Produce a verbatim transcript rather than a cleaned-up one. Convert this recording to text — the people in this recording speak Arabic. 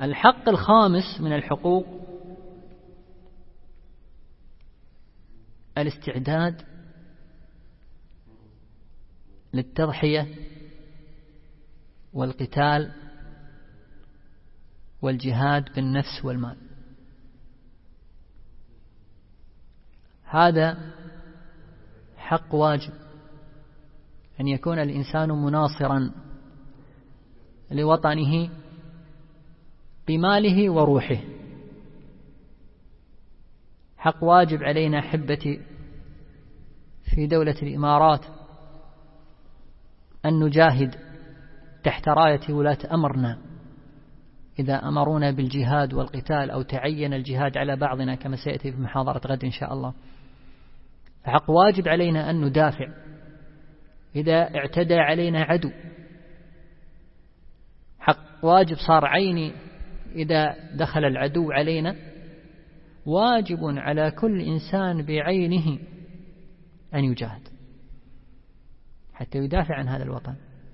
الحق الخامس من الحقوق الاستعداد للتضحية والقتال والجهاد بالنفس والمال. هذا حق واجب أن يكون الإنسان مناصرا لوطنه بماله وروحه. حق واجب علينا أحبتي في دولة الإمارات أن نجاهد تحت راية ولاة أمرنا إذا أمرونا بالجهاد والقتال أو تعين الجهاد على بعضنا كما سيأتي في محاضرة غد إن شاء الله. فحق واجب علينا أن ندافع إذا اعتدى علينا عدو. حق واجب صار عيني إذا دخل العدو علينا. واجب على كل إنسان بعينه أن يجاهد حتى يدافع عن هذا الوطن.